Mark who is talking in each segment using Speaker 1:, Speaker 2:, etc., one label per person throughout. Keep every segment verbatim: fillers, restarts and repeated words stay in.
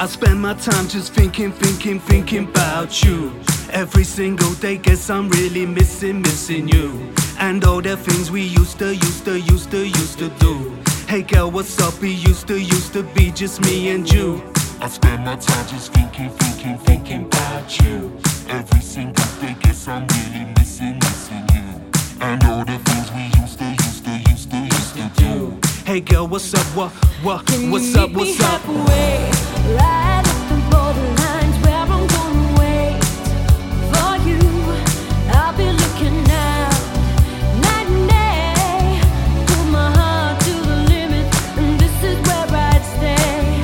Speaker 1: I spend my time just thinking, thinking, thinking about you. Every single day, guess I'm really missing, missing you. And all the things we used to, used to, used to, used to do. Hey girl, what's up? We used to, used to be just me and you.
Speaker 2: I spend my time just thinking, thinking, thinking about you. Every single day, guess I'm really missing, missing you. And all the things we used to, used to, used to, used to do.
Speaker 1: Hey girl, what's up? What, what,
Speaker 3: Can
Speaker 1: what's
Speaker 3: you
Speaker 1: up?
Speaker 3: meet
Speaker 1: What's
Speaker 3: me
Speaker 1: up?
Speaker 3: halfway, right at the borderlines where I'm gonna wait for you. I'll be looking out night and day, put my heart to the limit, and this is where I'd stay.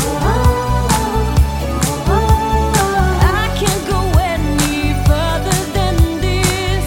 Speaker 3: I can't go any further than this.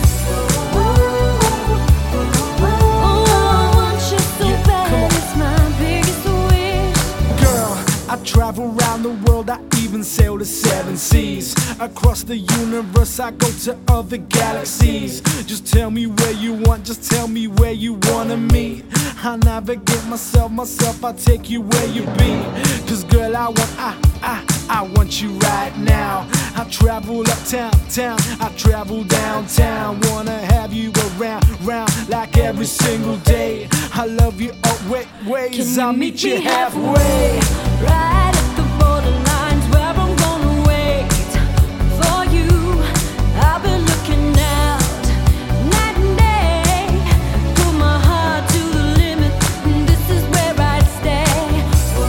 Speaker 3: Oh, I want you so bad, it's my biggest wish.
Speaker 4: Girl, I travel around the world, I even sail the seven seas. Across the universe, I go to other galaxies. Just tell me where you want, just tell me where you wanna meet. I navigate myself, myself, I take you where you be. Cause girl, I want, I, I, I want you right now. I travel uptown, town, I travel downtown. Wanna have you around, round, like every single day. I love you always,
Speaker 3: Can
Speaker 4: I'll
Speaker 3: you
Speaker 4: meet you halfway.
Speaker 3: Right at the borderlines where I'm gonna wait for you. I'll be looking out night and day, put my heart to the limit, and this is where I'd stay.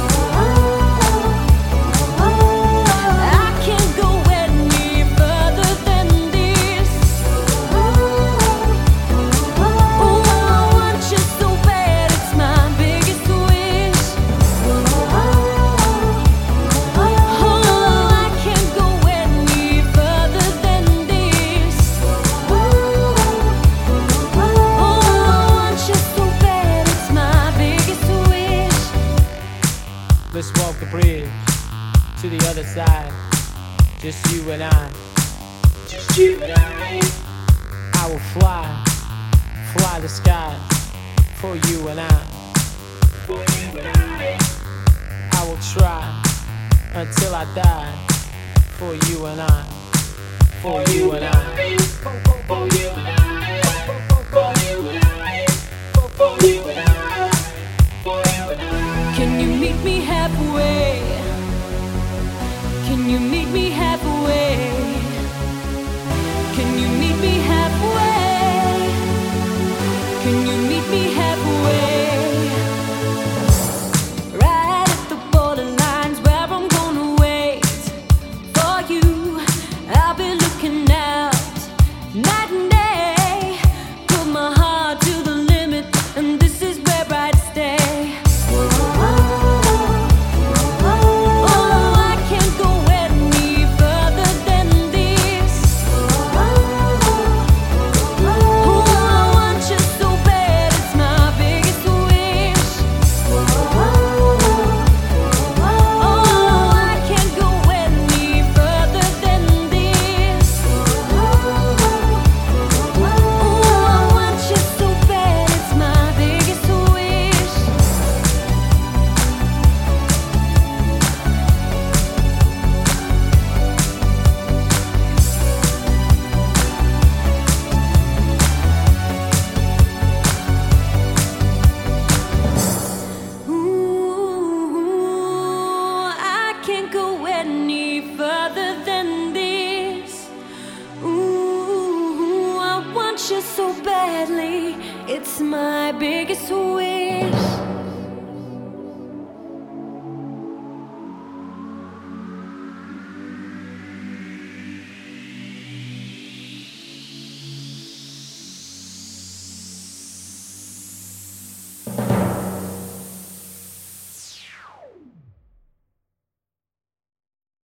Speaker 3: I can't go any further than this. Oh, I want you so bad, it's my biggest wish. Oh, I can't go any further than this. Oh, I want you so bad, it's my biggest wish.
Speaker 5: Let's walk the bridge to the other side. Just you and I. Just you and I. I will fly, fly the sky for you and I. For you and I. I will try until I die for you and I. For you and I. For you and I. For you and I. For you and I. For you and I.
Speaker 3: Can you meet me halfway? Can you meet me halfway? Can you meet me halfway? Can you meet me halfway? Right at the borderlines where I'm gonna wait for you. I'll be looking out night and day, put my heart to the limit, and this is where I'd stay. Oh, I can't go any further than this. Oh, I want you so bad, it's my biggest wish. Oh, I can't go any further than this. Oh, I want you so bad, it's my biggest wish. Ooh, I can't go any further than this. Ooh, I want you so badly, it's my biggest wish.